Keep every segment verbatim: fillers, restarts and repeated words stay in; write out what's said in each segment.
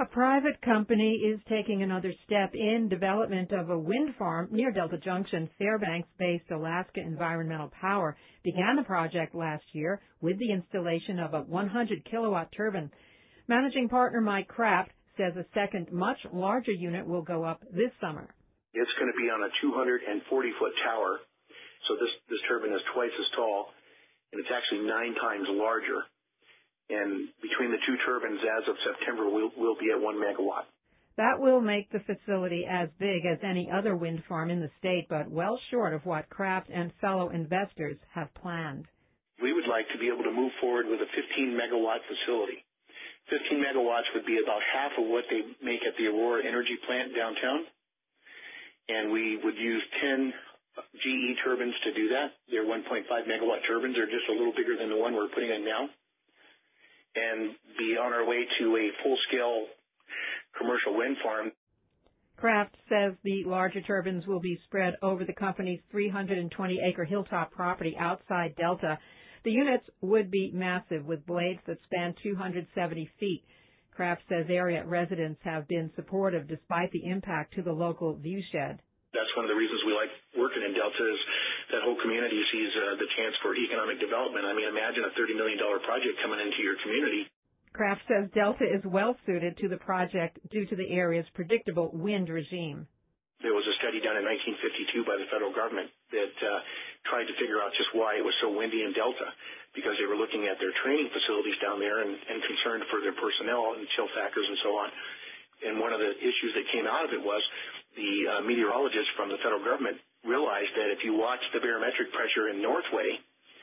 A private company is taking another step in development of a wind farm near Delta Junction. Fairbanks-based Alaska Environmental Power began the project last year with the installation of a one hundred kilowatt turbine. Managing partner Mike Kraft says a second, much larger unit will go up this summer. It's going to be on a two hundred forty foot tower, so this, this turbine is twice as tall, and it's actually nine times larger. And between the two turbines, as of September, we'll, we'll be at one megawatt. That will make the facility as big as any other wind farm in the state, but well short of what Kraft and fellow investors have planned. We would like to be able to move forward with a fifteen megawatt facility. fifteen megawatts would be about half of what they make at the Aurora Energy Plant downtown. And we would use ten G E turbines to do that. They're one point five megawatt turbines. They're just a little bigger than the one we're putting in now. And be on our way to a full-scale commercial wind farm. Kraft says the larger turbines will be spread over the company's three hundred twenty acre hilltop property outside Delta. The units would be massive with blades that span two hundred seventy feet. Kraft says area residents have been supportive despite the impact to the local viewshed. That's one of the reasons we like working in Delta is that whole community sees uh, the chance for economic development. I mean, imagine a thirty million dollars project coming into your community. Kraft says Delta is well suited to the project due to the area's predictable wind regime. There was a study done in nineteen fifty-two by the federal government that uh, tried to figure out just why it was so windy in Delta, because they were looking at their training facilities down there and, and concerned for their personnel and chill factors and so on. And one of the issues that came out of it was the uh, meteorologists from the federal government realized that if you watch the barometric pressure in Northway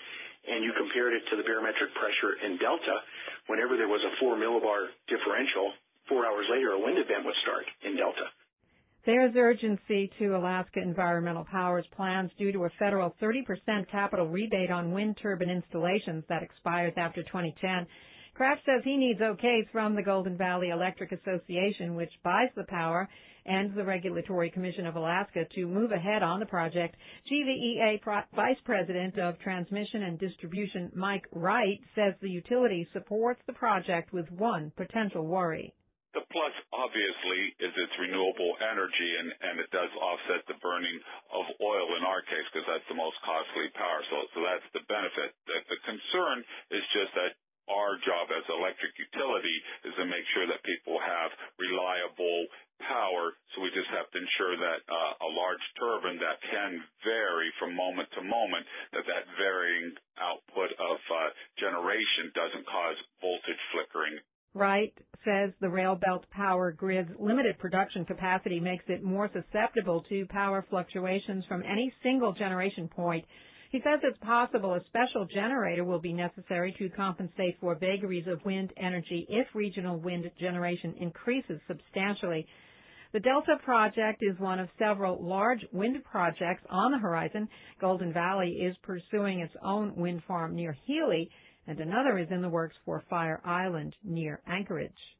and you compared it to the barometric pressure in Delta, whenever there was a four millibar differential, four hours later a wind event would start in Delta. There's urgency to Alaska Environmental Power's plans due to a federal thirty percent capital rebate on wind turbine installations that expires after twenty ten. Kraft says he needs okays from the Golden Valley Electric Association, which buys the power, and the Regulatory Commission of Alaska to move ahead on the project. G V E A Pro- Vice President of Transmission and Distribution Mike Wright says the utility supports the project with one potential worry. The plus, obviously, is it's renewable energy, and, and it does offset the burning of oil in our case, because that's the most costly power. So, so that's the benefit. The, the concern is just that our job as electric utility is to make sure that people have reliable power. So we just have to ensure that uh, a large turbine that can vary from moment to moment, that that varying output of uh, generation doesn't cause voltage flickering. Wright says the rail belt power grid's limited production capacity makes it more susceptible to power fluctuations from any single generation point. He says it's possible a special generator will be necessary to compensate for vagaries of wind energy if regional wind generation increases substantially. The Delta project is one of several large wind projects on the horizon. Golden Valley is pursuing its own wind farm near Healy, and another is in the works for Fire Island near Anchorage.